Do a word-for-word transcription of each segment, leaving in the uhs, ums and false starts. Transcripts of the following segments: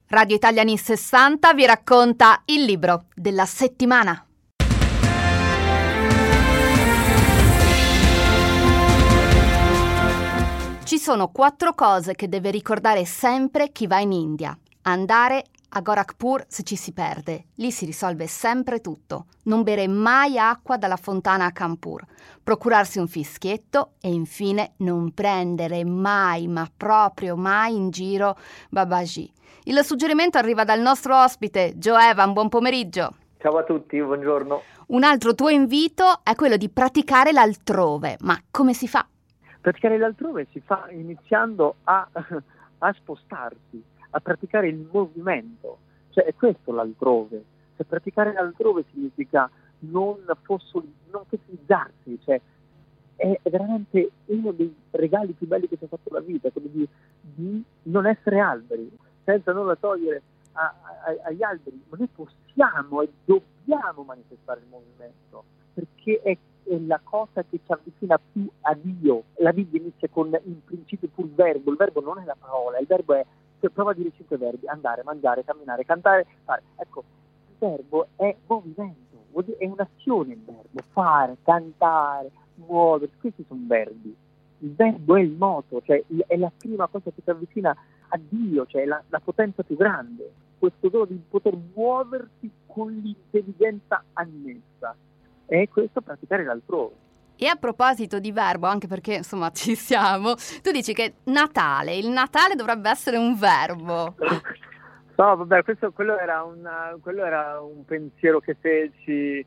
Radio Italia anni sessanta vi racconta il libro della settimana. Ci sono quattro cose che deve ricordare sempre chi va in India. Andare a Gorakhpur se ci si perde, lì si risolve sempre tutto. Non bere mai acqua dalla fontana a Kanpur, procurarsi un fischietto e infine non prendere mai, ma proprio mai in giro Babaji. Il suggerimento arriva dal nostro ospite, Joe Evan, buon pomeriggio. Ciao a tutti, buongiorno. Un altro tuo invito è quello di praticare l'altrove, ma come si fa? Praticare l'altrove si fa iniziando a, a spostarsi, a praticare il movimento, cioè è questo l'altrove. Cioè, praticare l'altrove significa non, fossili, non fossilizzarsi, cioè è veramente uno dei regali più belli che ci ha fatto la vita, quello di, di non essere alberi, senza nulla togliere a, a, agli alberi, ma noi possiamo e dobbiamo manifestare il movimento, perché è, è la cosa che ci avvicina più a Dio. La Bibbia inizia con in principio pur verbo, il verbo non è la parola, il verbo è, cioè, prova a dire cinque verbi: andare, mangiare, camminare, cantare, fare. Ecco, il verbo è movimento, vuol dire, è un'azione il verbo, fare, cantare, muoversi, questi sono verbi. Il verbo è il moto, cioè è la prima cosa che ci avvicina a Dio, cioè la, la potenza più grande, questo dono di poter muoversi con l'intelligenza annessa. E questo praticare l'altrove. E a proposito di verbo, anche perché insomma ci siamo, tu dici che Natale, il Natale dovrebbe essere un verbo. No, vabbè, questo, quello, era una, quello era un pensiero che feci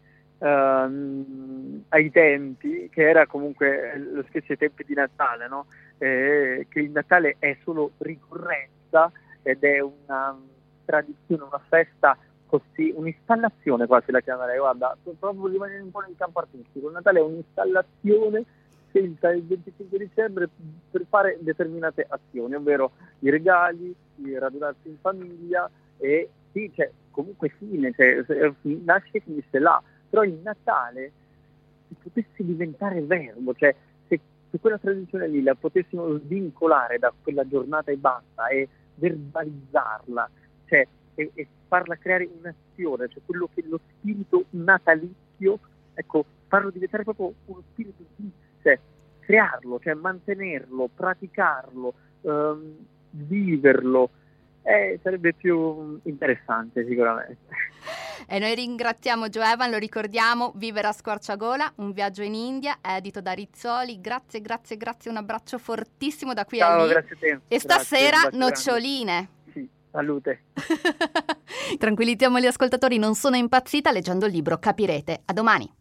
uh, ai tempi, che era comunque lo stesso ai tempi di Natale, no? Eh, che il Natale è solo ricorrenza ed è una tradizione, una festa così, un'installazione quasi la chiamerei, guarda, proprio rimanere un po' nel campo artistico. Il Natale è un'installazione scelta il venticinque dicembre per fare determinate azioni, ovvero i regali, il radunarsi in famiglia e sì, cioè, comunque fine, cioè, nasce e finisce là, però il Natale se potesse diventare verbo, cioè se, se quella tradizione lì la potessimo svincolare da quella giornata e basta e verbalizzarla, cioè e, e farla creare un'azione, cioè quello che lo spirito natalizio, ecco, farlo diventare proprio uno spirito di, cioè crearlo, cioè mantenerlo, praticarlo, um, viverlo, eh, sarebbe più interessante sicuramente. E noi ringraziamo Joe Evan, lo ricordiamo, Vivere a squarciagola, un viaggio in India, edito da Rizzoli. Grazie, grazie, grazie, un abbraccio fortissimo da qui Ciao, a lì. Grazie a te. E stasera grazie, noccioline. Sì, salute. Tranquillizziamo gli ascoltatori, non sono impazzita, leggendo il libro capirete. A domani.